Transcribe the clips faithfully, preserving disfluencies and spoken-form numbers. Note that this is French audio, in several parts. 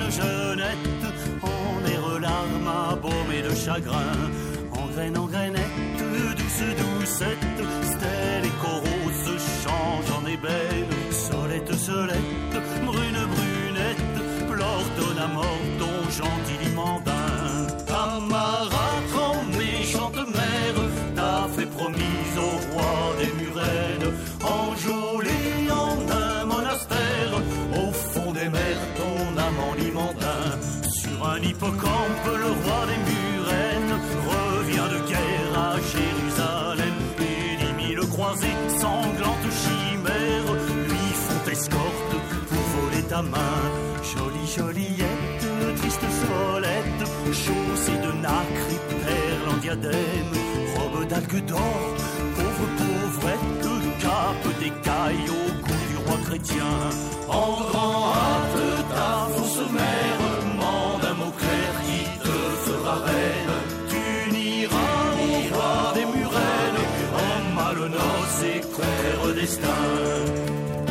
jeunette, en air larmes abômées de chagrin. En graine, en grainette, douce, doucette, stèle et coraux se changent en ébène. Solette, solette, brune, brunette, pleure ton amour, ton gentil limandin. Ta marâtre en méchante mère t'a fait promise au roi des Murennes, enjolé en un monastère, au fond des mers ton amant limandin. Sur un hippocampe, le roi des Murennes revient de guerre à Jérusalem, et dix mille croisés sanglantes chimères lui font escorte pour voler ta main. Jolie Joliette, triste Solette, chaussée de nacre et perles en diadème, robe d'algues d'or, pauvre pauvrette, cape d'écailles au goût du roi chrétien. En grand hâte, ta fausse mère mande un mot clair qui te fera reine. Tu n'iras au roi des Murennes, en malnoce et contraire destin.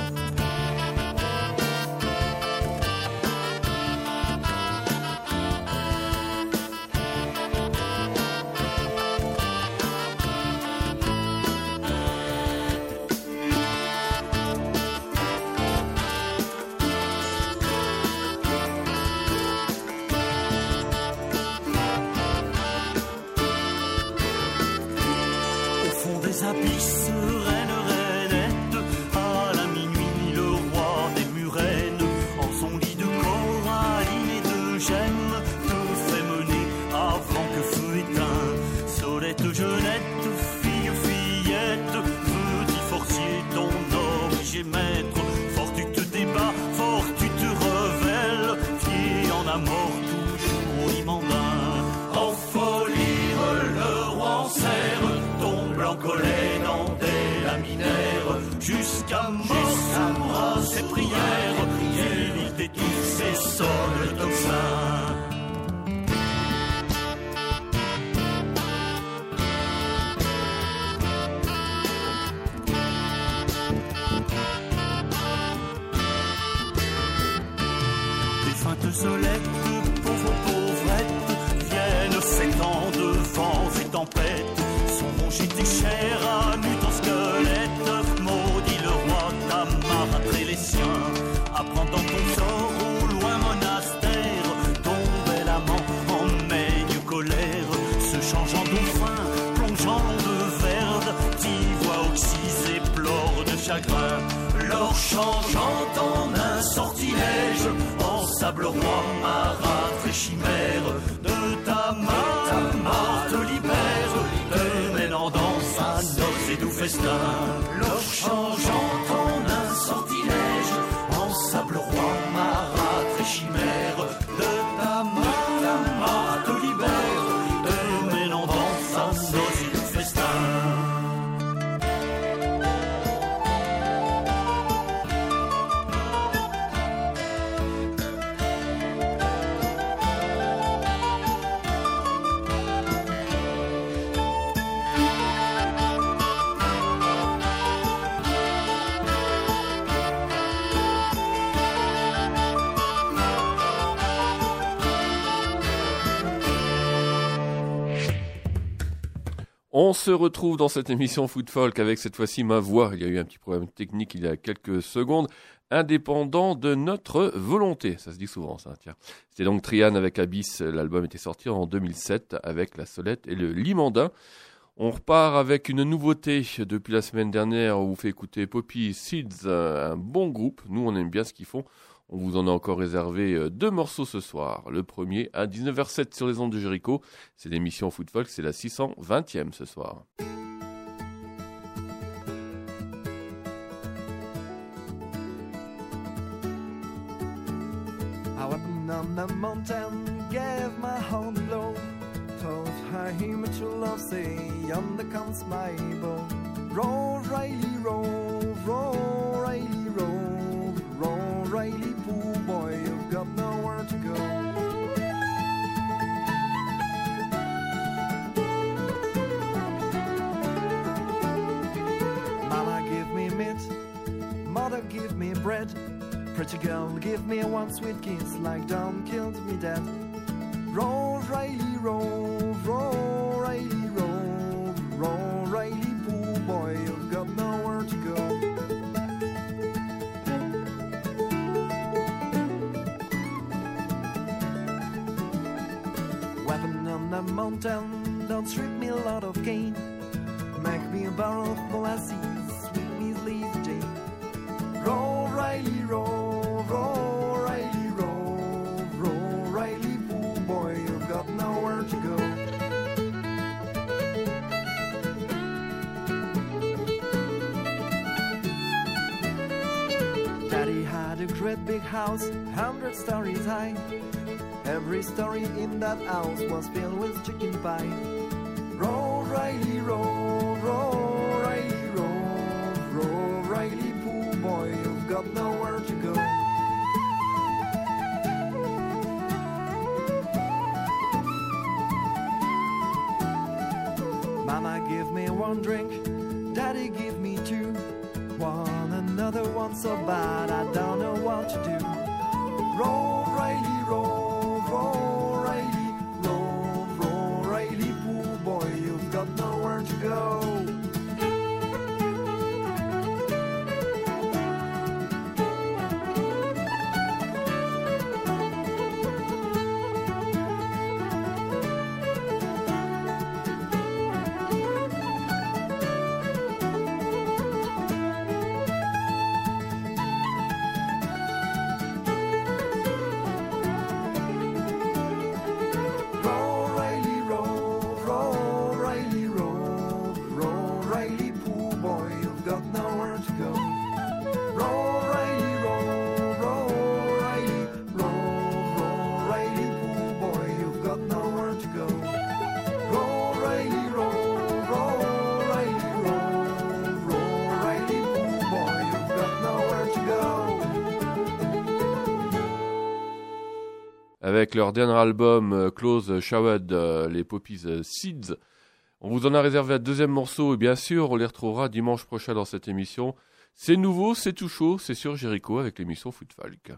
Abysses, reine, rainette, à la minuit le roi des Murennes, en son lit de coraline et de gemme, te fait mener avant que feu éteint. Solette, jeunette, fille, fillette, petit forcier, ton origine maître, fort tu te débats, fort tu te révèles, fier en amour toujours limandin. En folie, le roi en serre, ton blanc collet dans des laminaires, jusqu'à mort ses prières, il détisse et sonne le tocsin. Défunte Solette, pauvre pauvrette, viennent sept ans de vents et tempêtes, son rongé tes chairs à nu ton squelette, maudit le roi ta marâtre et les siens, apprends dans ton sort au loin monastère, ton bel amant en maigne colère, se changeant dauphin, plongeant de verde, d'ivoire oxysé, pleure de chagrin, l'or changeant en un sortilège, en sable roi, marâtre et chimère, de ta main, ta main te libère, te mènant dans sa noce et doux festin, l'or changeant en un sortilège, en sable roi, marâtre et chimère, de ta main, ta main te libère, te mènant dans sa noce et doux festin. On se retrouve dans cette émission Foot Folk avec cette fois-ci ma voix. Il y a eu un petit problème technique il y a quelques secondes. Indépendant de notre volonté. Ça se dit souvent, ça, tiens. C'était donc Trian avec Abyss. L'album était sorti en deux mille sept avec La Solette et le Limandin. On repart avec une nouveauté depuis la semaine dernière. On vous fait écouter Poppy Seeds, un bon groupe. Nous, on aime bien ce qu'ils font. On vous en a encore réservé deux morceaux ce soir. Le premier à dix-neuf heures zéro sept sur les ondes de Jéricho. C'est l'émission Foot Folk, c'est la six cent vingtième ce soir. I went on the mountain, gave my whole blow, told her him to love, say, yonder comes my bow. Roll, Riley, roll, roll, Riley, roll, roll, Riley, poor boy, you've got nowhere to go. Mama, give me meat, mother, give me bread. Pretty girl, give me one sweet kiss, like don't kill me dead. Roll, Riley, roll, roll, Riley, roll, roll, Riley, pool boy, you've got nowhere to go. Weapon on the mountain, don't strip me a lot of cane. Make me a barrel of molasses, sweet Miss Lisa Jane. Roll, Riley, roll, roll, Riley, roll, roll, Riley, pool boy, you've got nowhere to go. Daddy had a great big house, hundred stories high. Every story in that house was filled with chicken pie. Roll, Riley, roll, roll, Riley, roll, roll, Riley, pool boy, you've got nowhere to go. Mama give me one drink, Daddy give me two. One another one so bad I don't know what to do. Roll, Riley, roll, roll, Riley, roll, roll, Riley, pool boy, you've got nowhere to go. Avec leur dernier album euh, Close Showered, euh, les Poppies euh, Seeds. On vous en a réservé un deuxième morceau et bien sûr on les retrouvera dimanche prochain dans cette émission. C'est nouveau, c'est tout chaud, c'est sur Jericho avec l'émission Foot Folk.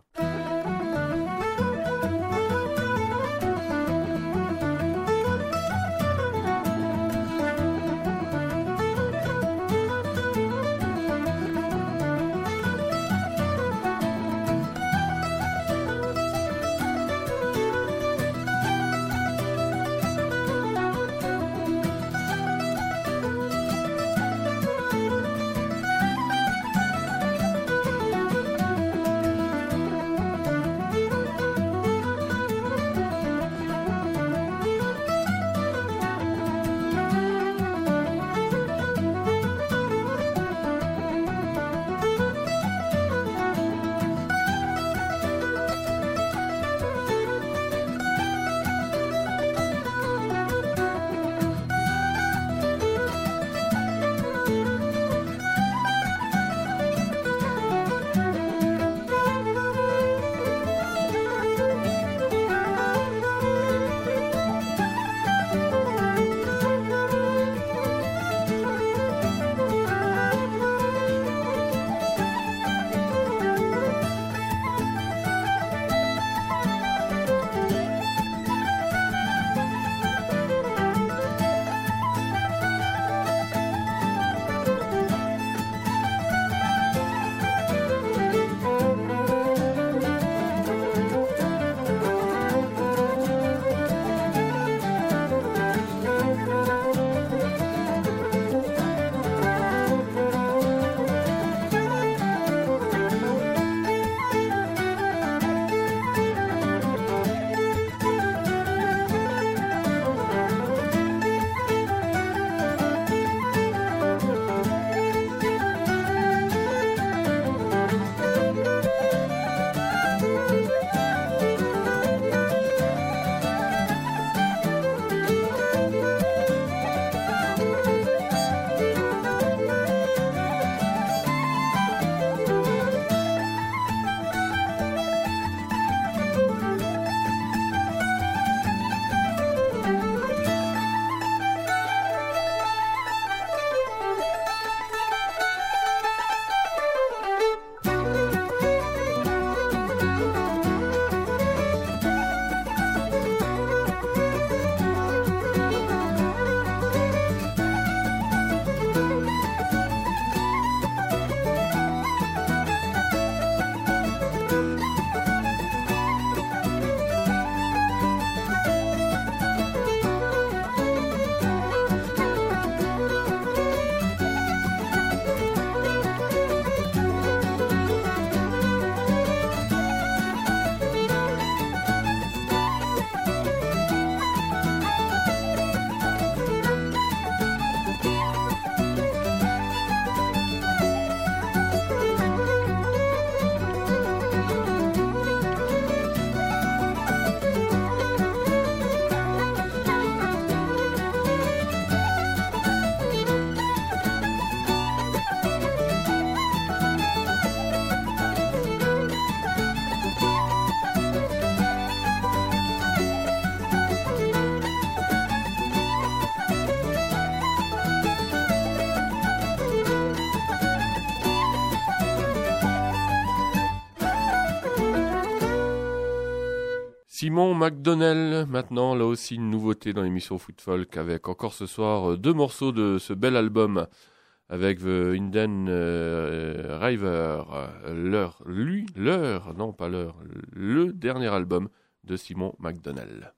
Simon McDonnell, maintenant, là aussi une nouveauté dans l'émission Foot Folk, avec encore ce soir deux morceaux de ce bel album, avec The Indian euh, River, leur, lui, leur, non pas leur, le dernier album de Simon McDonnell.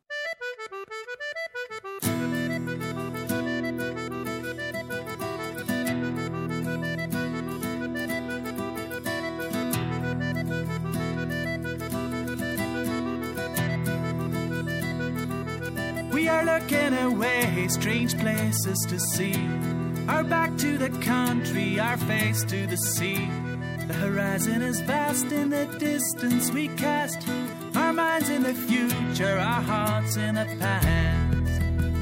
We are looking away, strange places to see. Our back to the country, our face to the sea. The horizon is vast in the distance we cast. Our minds in the future, our hearts in the past.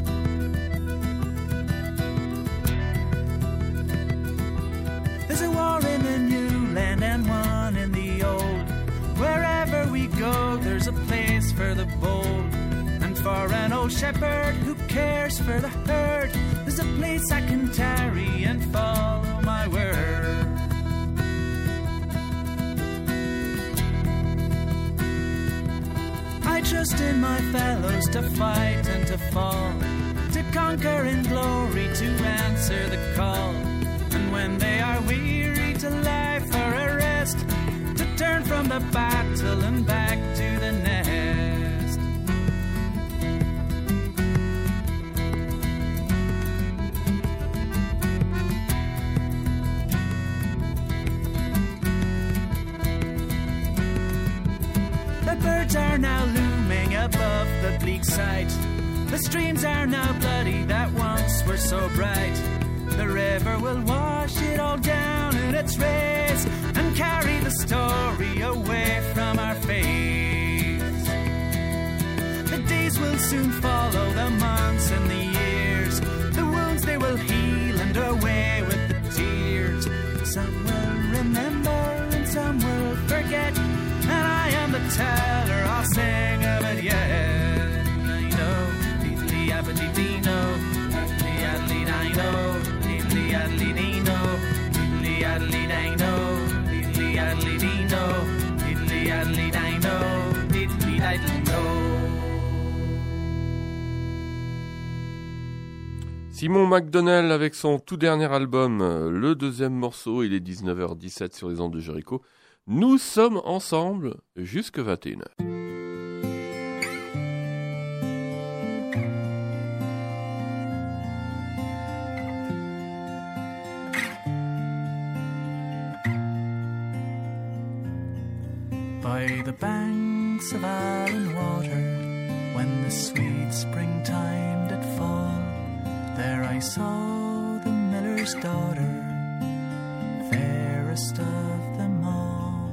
There's a war in the new land and one in the old. Wherever we go, there's a place for the bold. For an old shepherd who cares for the herd, there's a place I can tarry and follow my word. I trust in my fellows to fight and to fall, to conquer in glory, to answer the call. And when they are weary, to lie for a rest, to turn from the battle and back to the nest. Are now looming above the bleak sight. The streams are now bloody that once were so bright. The river will wash it all down in its race and carry the story away from our face. The days will soon follow the months and the years. The wounds they will heal and away with the tears. Some will remember and some will forget, and I am the teller, I'll sing of it yet. I know, deeply abadidino, deeply adlidino, deeply adlidino, deeply adlidino, deeply adlidino, deeply adlidino, deeply adlidino. Simon McDonnell avec son tout dernier album, le deuxième morceau, il est dix-neuf heures dix-sept sur les ondes de Jericho. Nous sommes ensemble jusque vingt et une heures. By the banks of Allen Water, when the sweet springtime did fall, there I saw the miller's daughter, fairest of them all.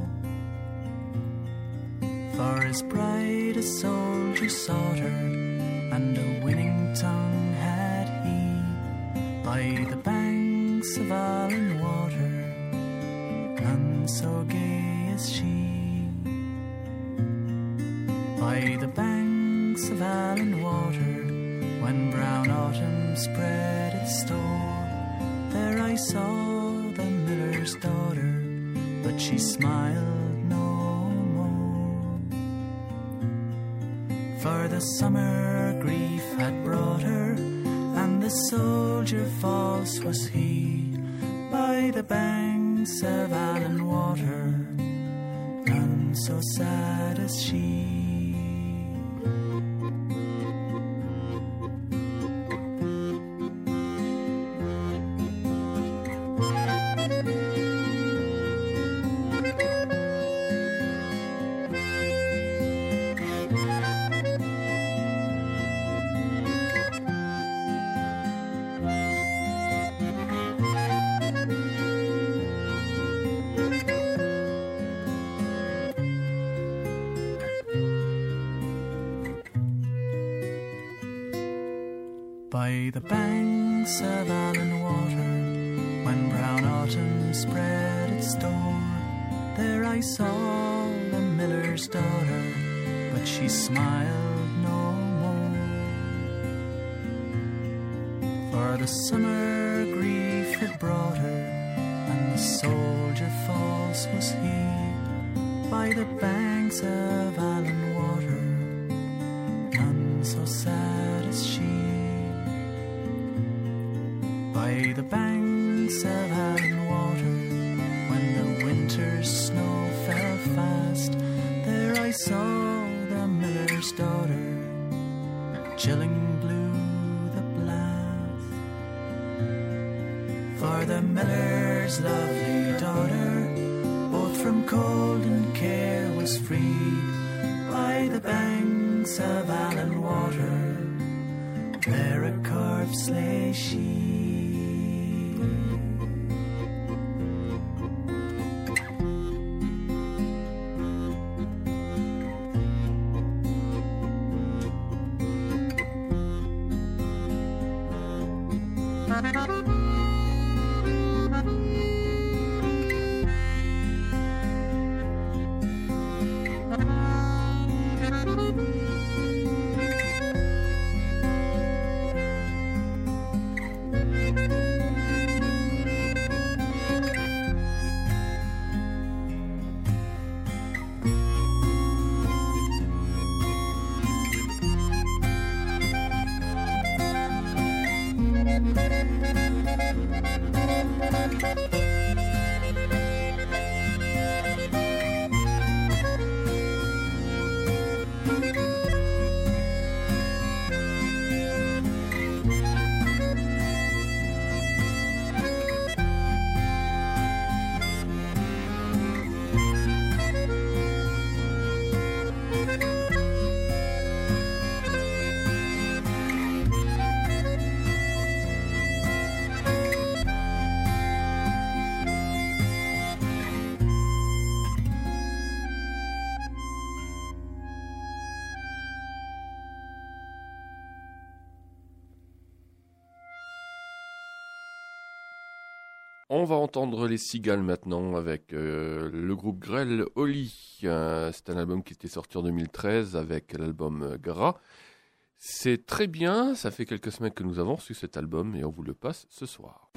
For as bright a soldier sought her, and a winning tongue had he. By the banks of Allen Water, none so gay as she. By the banks of Allen Water, when brown autumn spread its store, there I saw the miller's daughter, but she smiled no more. For the summer grief had brought her, and the soldier false was he. By the banks of Allen Water, none so sad as she. By the banks of Allen Water, when brown autumn spread its door, there I saw the miller's daughter, but she smiled no more. For the summer grief had brought her, and the soldier false was he. By the banks of Allen Water, so sad as she. By the banks of Allen Water, when the winter's snow fell fast, there I saw the miller's daughter, chilling blew the blast. For the miller's lovely daughter, both from cold and care was freed. By the banks of Allen Water, there a corpse lay she. On va entendre les Cigales maintenant avec euh, le groupe Grêle Oli. Euh, c'est un album qui était sorti en deux mille treize avec l'album Gras. C'est très bien, ça fait quelques semaines que nous avons reçu cet album et on vous le passe ce soir.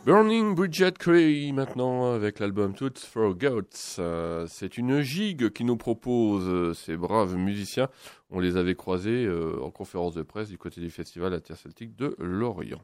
Burning Bridget Cray maintenant avec l'album Tooth for Goats. Euh, c'est une gigue qui nous propose euh, ces braves musiciens. On les avait croisés euh, en conférence de presse du côté du festival interceltique de Lorient.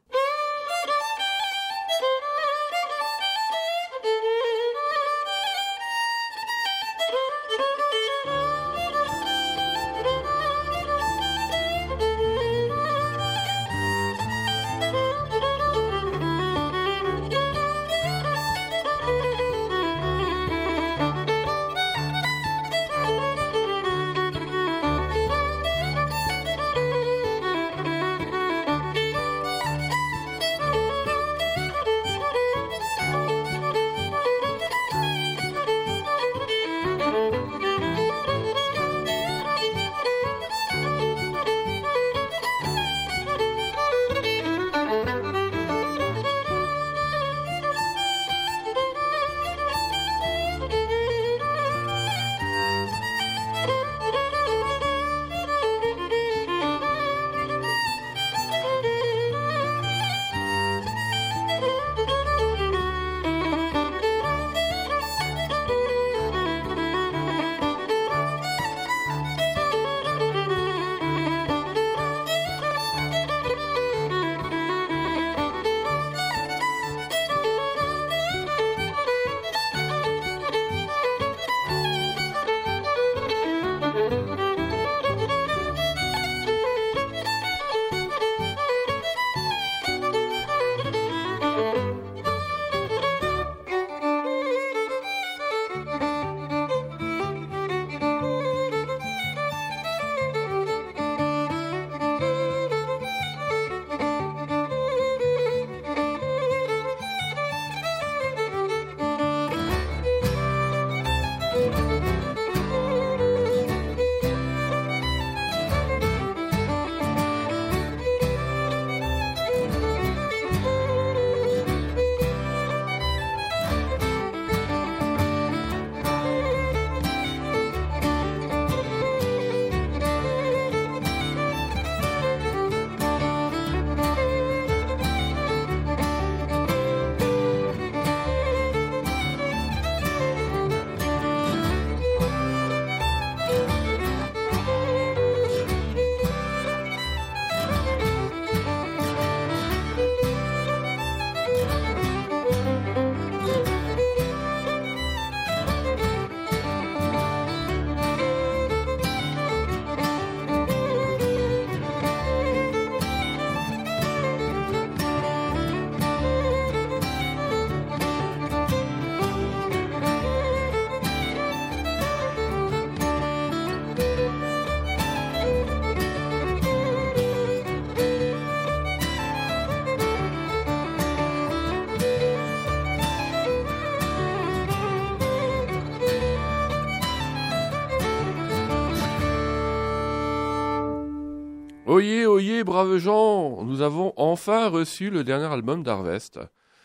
Oyez, oyez, braves gens, nous avons enfin reçu le dernier album d'Harvest,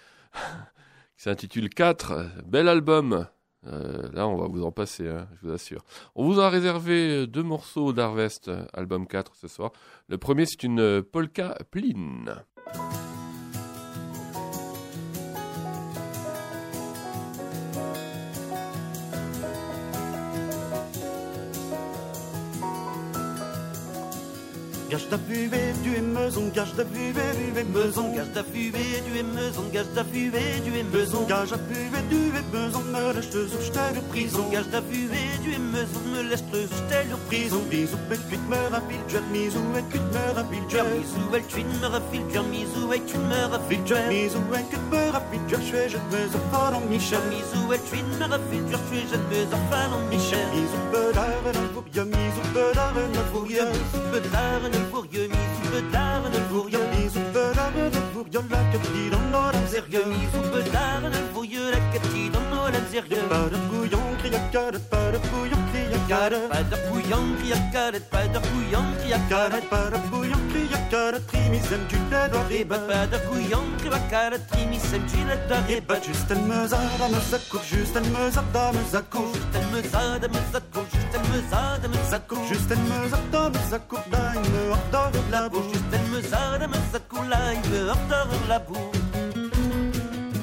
qui s'intitule quatre, bel album. Euh, là, on va vous en passer, hein, je vous assure. On vous a réservé deux morceaux d'Harvest, album quatre, ce soir. Le premier, c'est une polka pline. Gage d'affuvé, tu es meuzon, gage d'affuvé, tu es meuzon, gage d'affuvé, tu es meuzon, gage d'affuvé, tu es meuzon, gage d'affuvé, tu es meuzon, me lèche te sous j't'ai de prison, gage d'affuvé, tu es meuzon, me lèche te sous j't'ai de prison, bisou, et cuite me rafile, jet, misou, et cuite me rafile, jet, misou, et cuite me rafile, jet, misou, et cuite me rafile, jet, misou, et cuite me rafile, jet, j'suis je me enfants en Michel, misou, et cuite me rafile, jet, j'suis je me enfants en Michel, misou, bedard, et un fourrieux, misou, bedard, et un fourrieux, misou, bedard, et un fourrieux, misou, bedard, et un fourrieux, misou, bedard, et un fourrieux, la queue dans nos sérieux, misou, bedard, et un fourrieux, la queue dans nos sérieux, pas de bouillon, criacade, pas de bouillon, criacade, pas de bouillon, criacade, pas de bouillon, criacade, pas de bouillon, criacade, trimisen, tu l'as dois rébattre, pas de bouillon, criacade, trimisen, tu l'as dois rébattre, juste elle me zada, me zacour, juste elle me zada, me zacour, juste elle me zada, me zacour, juste elle me zada, me zacour, juste elle me zada, me zacour, là il me hors la bouche, juste elle me zada, me zacour, là il me hors la bouche.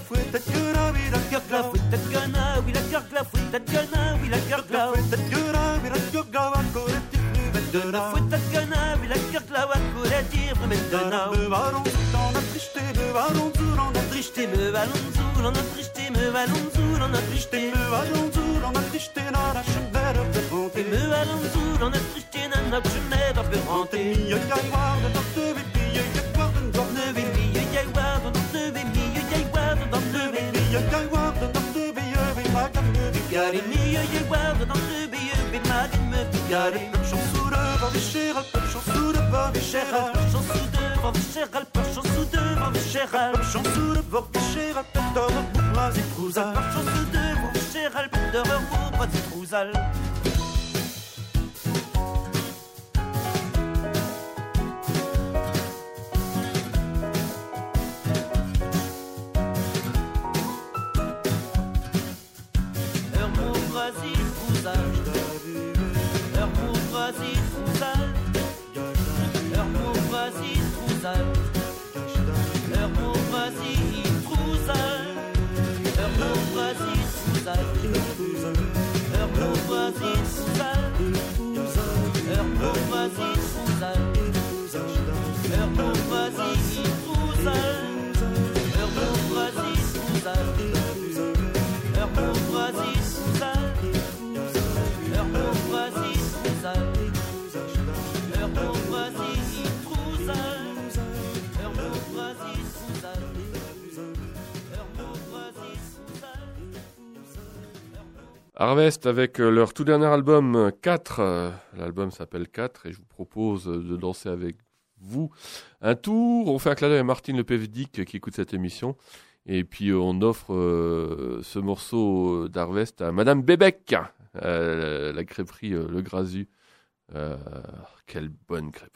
fouette, gueule, oui, la Gurgla, fouette, gueule, oui, la gurgla, fouette, gueule, oui, la gurgla. fouette, gueule, oui, la gurgla, wa colletti, De la fouette, gueule, oui, la gurgla, wa colletti, maintenant. me ballon, dans la tricheté, me ballon, tout dans la Tricheté, me ballon, zoul, on a tricheté, me ballon, zoul, on a tricheté. me ballon, tout dans la tricheté, dans la chambelle de bonté. Me ballon, zoul, on a tricheté, nan, nan, je mets dans le renté. Yo, ya, war, de dans de bébi, yo, ya, war, de dans de Ne bébi, baby, yay, war, dans le baby, yay, war, dans le baby. yo, ya, war, de dans de bébi, yo, oui, ma gamme de Gare bigare. mi, yay, war, dans le baby, mais ma gamme me Gare, bigare. peu chansou de Bavichéral, peu chansou de Bavichéral. Chéral, chanson de Bavichéral, par chanson de Bavichéral. Peu chansou de Bavichéral, peu d'or, bourgeois et trousard. Par chanson de Bavichéral, d'horreur, pour pas de trousal. Heure pour Brasil, trousal. Heure pour Brasil, trousal. Heure pour Brasil, trousal. Heure pour Brasil, trousal. Heure pour Brasil, trousal. Heure pour Brasil, trousal. Heure pour Brasil, trousal. Heure pour Brasil, trousal. Heure pour Brasil, trousal. Heure pour Brasil, trousal. Heure pour Brasil, trousal. Heure pour Brasil, trousal. Heure pour Brasil, trousal. Heure pour Brasil, trousal. Harvest avec euh, leur tout dernier album euh, quatre. Euh, L'album s'appelle quatre et je vous propose euh, de danser avec vous un tour. On fait un clin d'œil à Martine Lepevdic euh, qui écoute cette émission. Et puis euh, on offre euh, ce morceau d'Harvest à Madame Bébec, euh, la crêperie euh, Le Grasu. Euh, quelle bonne crêpe.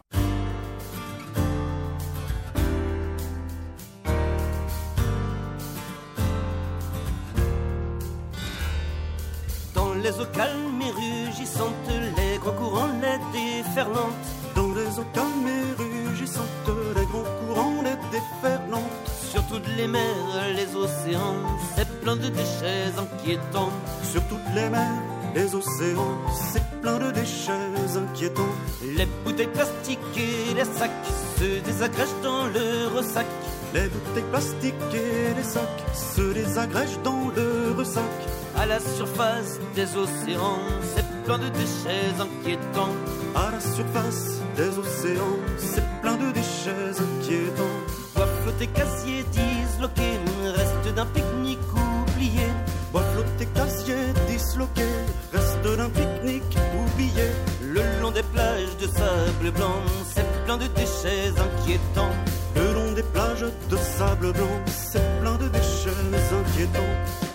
Dans les eaux calmes et rugissantes, les grands courants les déferlantes. Dans les eaux calmes et rugissantes, les grands courants, les déferlantes. Sur toutes les mers, les océans, c'est plein de déchets inquiétants. Sur toutes les mers, les océans, c'est plein de déchets inquiétants. Les bouteilles plastiques et les sacs se désagrègent dans le ressac. Les bouteilles plastiques et les sacs se désagrègent dans le ressac. À la surface des océans, c'est plein de déchets inquiétants. À la surface des océans, c'est plein de déchets inquiétants. Bois flottés, casiers disloqués, reste d'un pique-nique oublié. Bois flottés, casiers disloqués, reste d'un pique-nique oublié. Le long des plages de sable blanc, c'est plein de déchets inquiétants. Le long des plages de sable blanc, c'est plein de déchets inquiétants.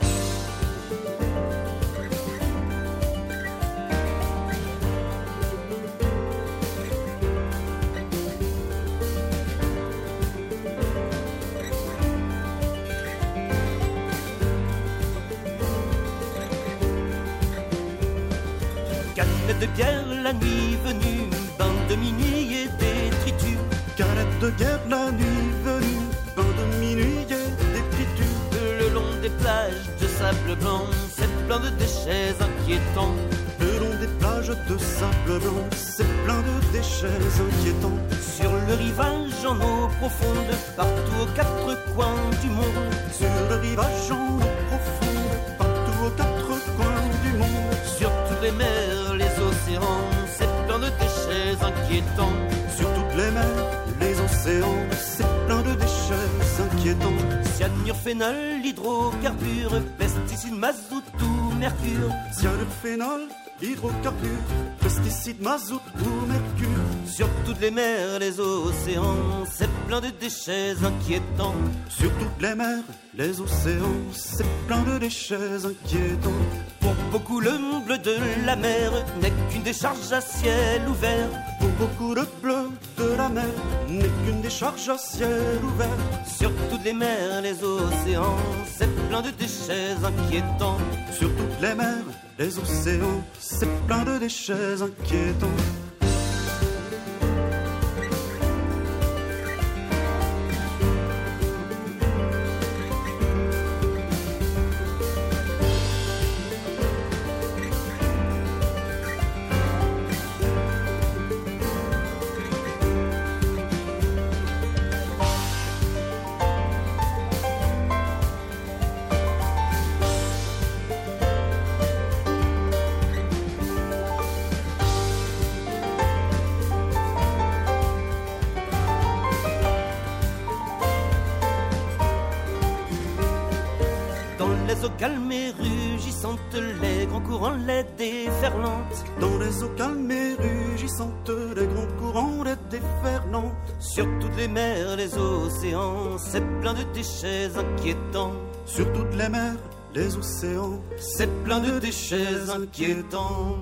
Canettes de bière la nuit venue, bain de minuit et détritus. Canettes de guerre la nuit venue, bain de minuit et détritus. Le long des plages de sable blanc, c'est plein de déchets inquiétants. Le long des plages de sable blanc, c'est plein de déchets inquiétants. Sur le rivage en eau profonde, partout aux quatre coins du monde. Sur le rivage en eau profonde, partout aux quatre coins du monde. Sur toutes les mers, les océans, c'est plein de déchets inquiétants. Sur toutes les mers, les océans, c'est plein de déchets inquiétants. Cyanure, phénol, hydrocarbures, pesticides, mazout ou mercure. Cyanure, phénol, hydrocarbures, pesticides, mazout ou mercure. Sur toutes les mers, les océans, c'est plein de déchets inquiétants. Sur toutes les mers, les océans, c'est plein de déchets inquiétants. Pour beaucoup, le bleu de la mer n'est qu'une décharge à ciel ouvert. Pour beaucoup, le bleu de la mer n'est qu'une décharge à ciel ouvert. Sur toutes les mers, les océans, c'est plein de déchets inquiétants. Sur toutes les mers, les océans, c'est plein de déchets inquiétants. eaux calmes et rugissantes, les grands courants, les déferlantes. Dans les eaux calmes et rugissantes, les grands courants, les déferlantes. Sur toutes les mers, les océans, c'est plein de déchets inquiétants. Sur toutes les mers, les océans, c'est plein de déchets inquiétants.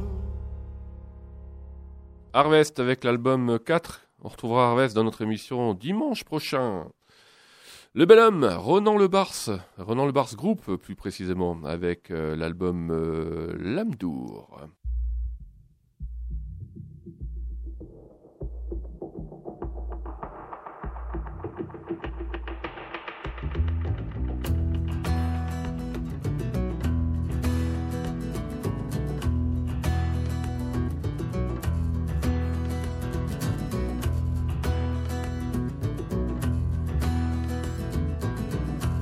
Harvest avec l'album quatre. On retrouvera Harvest dans notre émission dimanche prochain. Le bel homme, Ronan Le Bars, Ronan Le Bars Group plus précisément, avec euh, l'album euh, L'âme d'Our.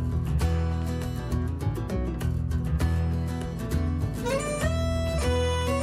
Thank you.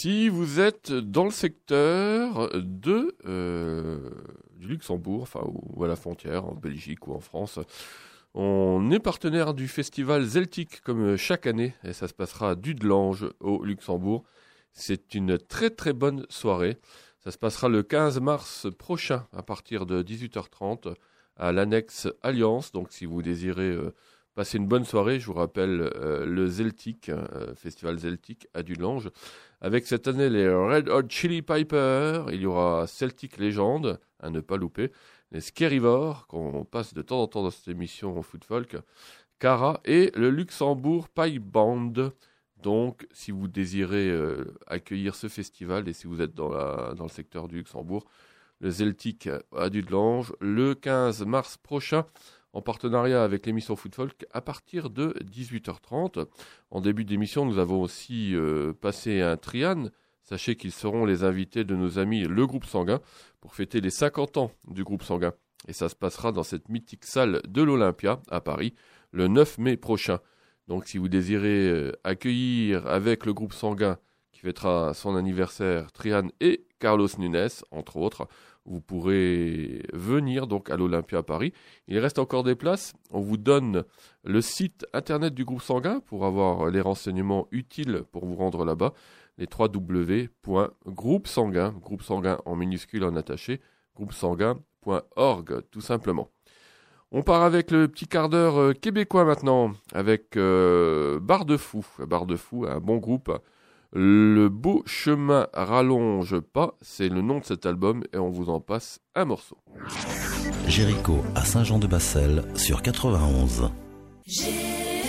Si vous êtes dans le secteur de, euh, du Luxembourg, enfin, ou à la frontière, en Belgique ou en France, on est partenaire du festival Zeltic comme chaque année, et ça se passera à Dudelange au Luxembourg. C'est une très très bonne soirée. Ça se passera le quinze mars prochain à partir de dix-huit heures trente à l'annexe Alliance. Donc si vous désirez euh, passer une bonne soirée, je vous rappelle euh, le Zeltic, euh, festival Zeltic à Dudelange. Avec cette année les Red Hot Chili Pipers, il y aura Celtic Legend, à ne pas louper, les Skerryvores, qu'on passe de temps en temps dans cette émission Food Folk, Cara et le Luxembourg Pipe Band. Donc, si vous désirez euh, accueillir ce festival et si vous êtes dans, la, dans le secteur du Luxembourg, le Zeltic à Dudelange, le quinze mars prochain, en partenariat avec l'émission Food Folk, à partir de dix-huit heures trente. En début d'émission, nous avons aussi euh, passé un Trian. Sachez qu'ils seront les invités de nos amis Le Groupe Sanguin pour fêter les cinquante ans du Groupe Sanguin. Et ça se passera dans cette mythique salle de l'Olympia à Paris le neuf mai prochain. Donc si vous désirez accueillir avec le groupe Sanguin qui fêtera son anniversaire Trian et Carlos Nunes, entre autres, vous pourrez venir donc à l'Olympia à Paris. Il reste encore des places. On vous donne le site internet du groupe Sanguin pour avoir les renseignements utiles pour vous rendre là-bas. Les w w w point groupe sanguin, groupe sanguin en minuscule en attaché, groupe sanguin point org tout simplement. On part avec le petit quart d'heure euh, québécois maintenant, avec euh, Bar de Fou. Bar de Fou, un bon groupe. Le beau chemin rallonge pas, c'est le nom de cet album et on vous en passe un morceau. Jéricho à Saint-Jean-de-Bassel sur quatre-vingt-onze. Jéricho.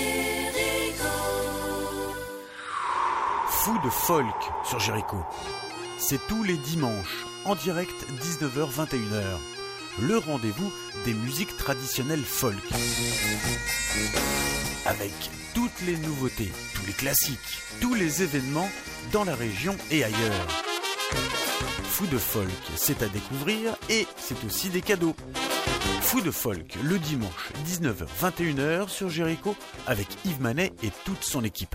Fou de folk sur Jéricho. C'est tous les dimanches, en direct dix-neuf heures vingt et une heures. Le rendez-vous des musiques traditionnelles folk. Avec toutes les nouveautés, tous les classiques, tous les événements dans la région et ailleurs. Fou de folk, c'est à découvrir et c'est aussi des cadeaux. Fou de folk, le dimanche, dix-neuf heures vingt et une heures sur Jéricho avec Yves Manet et toute son équipe.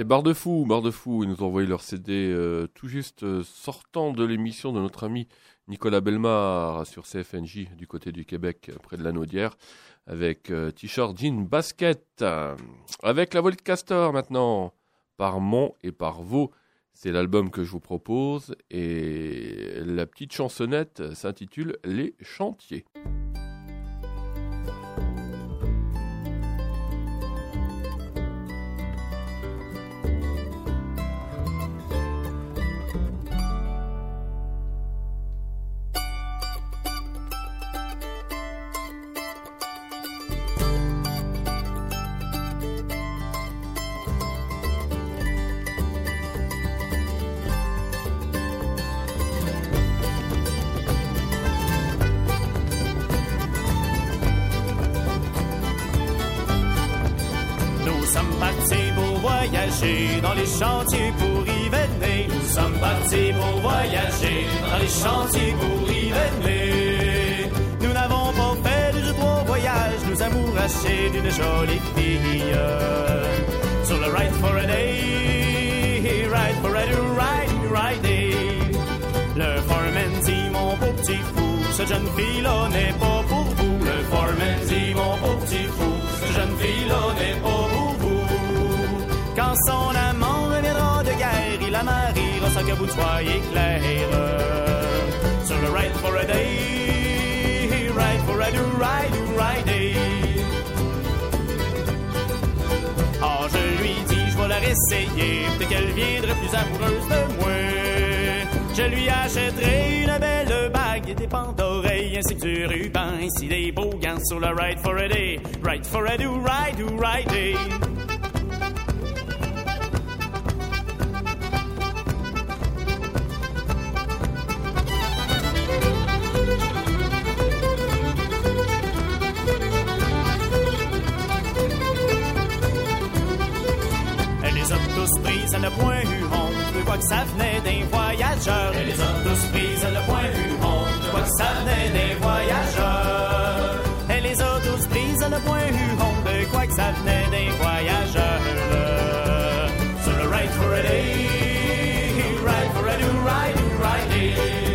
C'est Barre de Fou, Barre de Fou. Ils nous ont envoyé leur C D euh, tout juste euh, sortant de l'émission de notre ami Nicolas Bellemare sur C F N J du côté du Québec, près de la Naudière, avec euh, t-shirt, jean, basket. Euh, avec la volée de Castor maintenant, par Mont et par Vaux. C'est l'album que je vous propose et la petite chansonnette s'intitule Les Chantiers. Dans les chantiers pour hiverner. Nous sommes partis pour voyager dans les chantiers pour hiverner. Nous n'avons pas fait deux ou trois voyages, nous amourachés d'une jolie fille. Sur le ride for a day, ride for a do, ride, ride day. Le foreman dit, mon beau petit fou, cette jeune fille-là n'est pas pour vous. Le foreman dit, mon beau petit fou, cette jeune fille-là n'est pas pour vous. Quand son amant reviendra de guerre, il la mariera sans que vous soyez clair. Sur le ride for a day, ride for a do, ride, do, ride day. Ah, je lui dis, je vais la réessayer, peut-être qu'elle viendrait plus amoureuse de moi. Je lui achèterai une belle bague, des bandes d'oreilles, ainsi que du ruban, ainsi des beaux gants sur le ride for a day, ride for a do, ride, do, ride day. Elle n'a point eu honte de quoi que ça venait d'un voyageur. Elle les a tous prises, elle n'a point eu honte de quoi que ça venait d'un voyageur. Elle les a tous prises, elle n'a point eu honte de quoi que ça venait d'un voyageur. Sur le ride for a day, ride for a do, ride, do, ride day.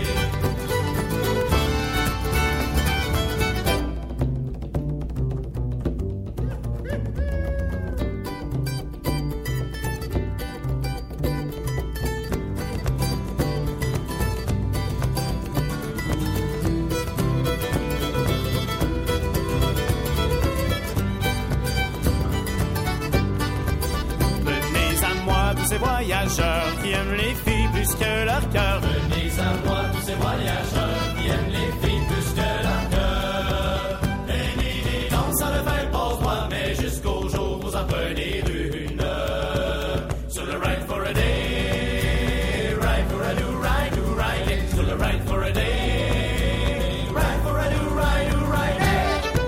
Ces voyageurs qui aiment les filles plus que leur cœur. Venez à moi, tous ces voyageurs qui aiment les filles plus que leur cœur. Aimez les danses sans le faire pour moi, mais jusqu'au jour vous en prenez une. Sur le ride for a day, ride for a do, ride, do, ride it. Sur le ride for a day, ride for a do, ride, do, ride it.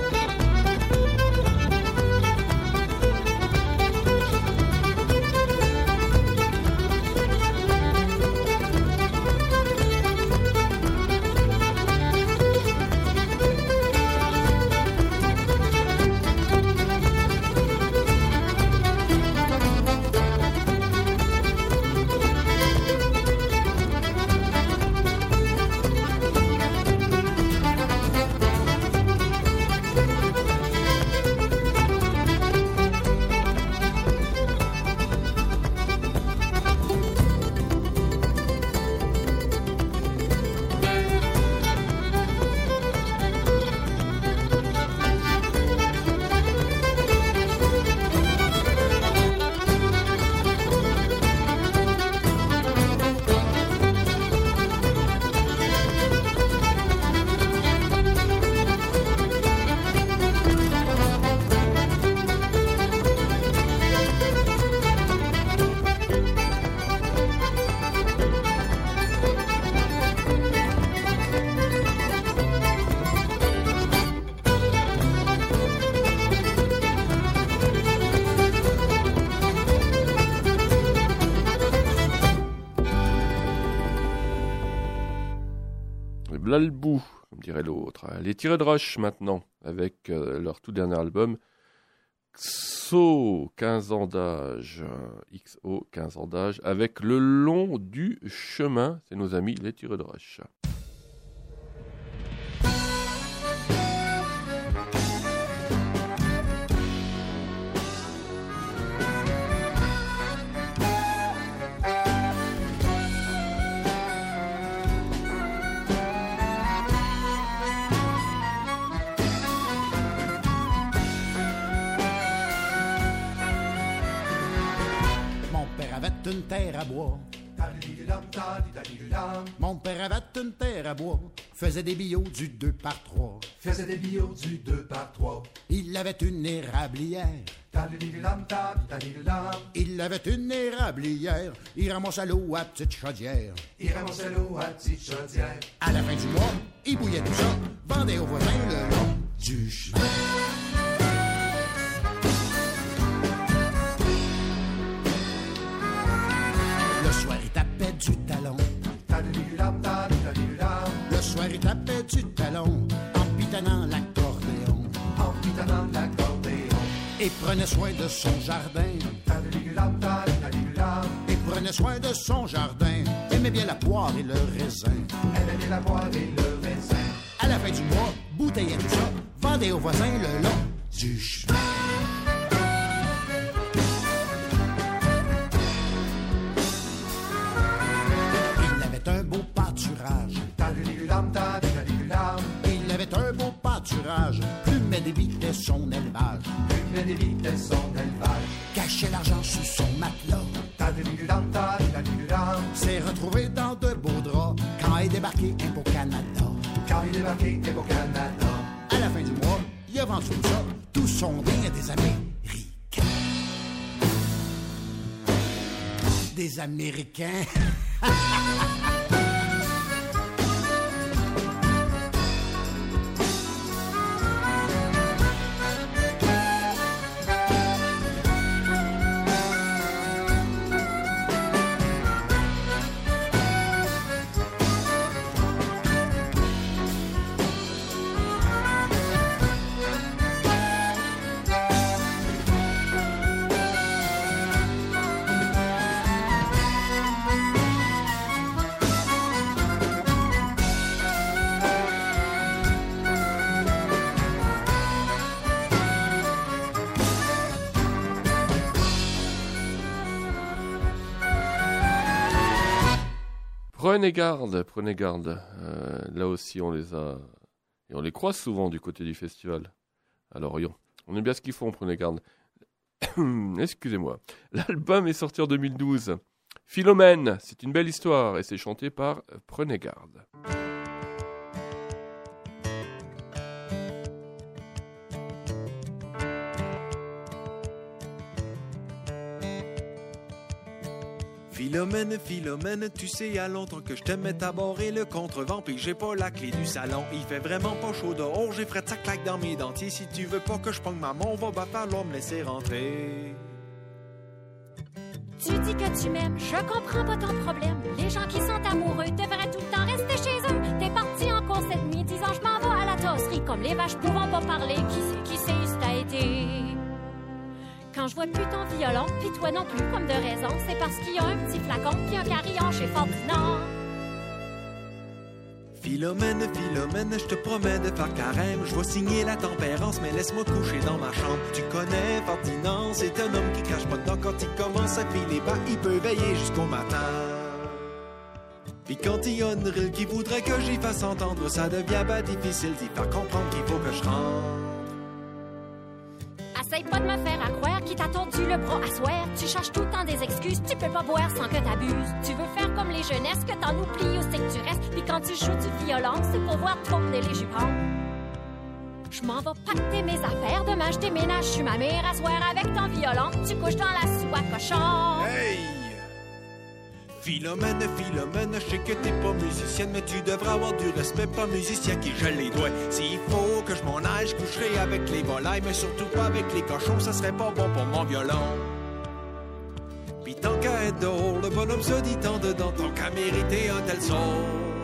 L'Albou, comme dirait l'autre. Les Tirés de Roche maintenant, avec euh, leur tout dernier album, X O, quinze ans d'âge. X O, quinze ans d'âge, avec Le long du chemin. C'est nos amis les tireurs de roche. Une terre à bois. Mon père avait une terre à bois, faisait des billots du deux par trois. Faisait des billots du deux par trois. Il avait une érablière. Il avait une érablière. Il ramassait l'eau à petite chaudière. Il ramassait l'eau à petite chaudière. À la fin du mois, il bouillait tout ça, vendait aux voisins le long du chemin. Le soir, il tapait du talon. Le soir, il tapait du talon en pitannant l'accordéon. En pitannant l'accordéon. Et prenait soin de son jardin. Et prenait soin de son jardin. Aimait bien la poire et le raisin. Aimait bien la poire et le raisin. À la fin du mois, bouteillait tout ça, vendait aux voisins le long du chemin. Un beau pâturage. Il avait un beau pâturage. Plumet débitait son élevage. Plumet débitait son élevage. Cachait l'argent sous son matelas. S'est retrouvé dans de beaux draps quand est débarqué Impôt Canada. Quand il est débarqué Impôt Canada. À la fin du mois, il a vendu tout ça, tout son bien à des Américains. Des Américains. Prenez garde, prenez garde. Euh, là aussi, on les a... Et on les croise souvent du côté du festival, à Lorient. On aime bien ce qu'ils font, prenez garde. Excusez-moi. L'album est sorti en deux mille douze. Philomène, c'est une belle histoire et c'est chanté par Prenez garde. Philomène, Philomène, tu sais, il y a longtemps que je t'aimais t'aborder le contrevent, pis j'ai pas la clé du salon. Il fait vraiment pas chaud dehors, j'ai fret ça claque dans mes dentiers. Si tu veux pas que je pogne maman, va bah falloir me laisser rentrer. Tu dis que tu m'aimes, je comprends pas ton problème. Les gens qui sont amoureux devraient tout le temps rester chez eux. T'es parti en course cette nuit, disant je m'en vais à la tosserie. Comme les vaches pouvant pas parler, qui c'est, qui c'est, c'est à été. Quand je vois plus ton violon, pis toi non plus, comme de raison, c'est parce qu'il y a un petit flacon pis un carillon chez Ferdinand. Philomène, Philomène, je te promets de faire carême. Je vais signer la tempérance, mais laisse-moi coucher dans ma chambre. Tu connais Ferdinand, c'est un homme qui crache pas dedans. Quand il commence à filer bas, il peut veiller jusqu'au matin. Pis quand il y a une rille qui voudrait que j'y fasse entendre, ça devient ben difficile d'y faire comprendre qu'il faut que je rentre. Essaye pas de me faire à croire qu'il t'a tordu le bras à soir. Tu cherches tout le temps des excuses, tu peux pas boire sans que t'abuses. Tu veux faire comme les jeunesses, que t'en oublies où c'est que tu restes. Puis quand tu joues du violon, c'est pour voir tourner les jupons. Je m'en vais pacter mes affaires, demain je déménage, je suis ma mère à soir avec ton violon. Tu couches dans la soupe à cochon. Hey! Philomène, Philomène, je sais que t'es pas musicienne, mais tu devrais avoir du respect, pas musicien qui gèle les doigts. S'il faut que je m'en aille, je coucherai avec les volailles, mais surtout pas avec les cochons, ça serait pas bon pour mon violon. Pis tant qu'à être dehors, le bonhomme se dit tant dedans, tant qu'à mériter un tel sort.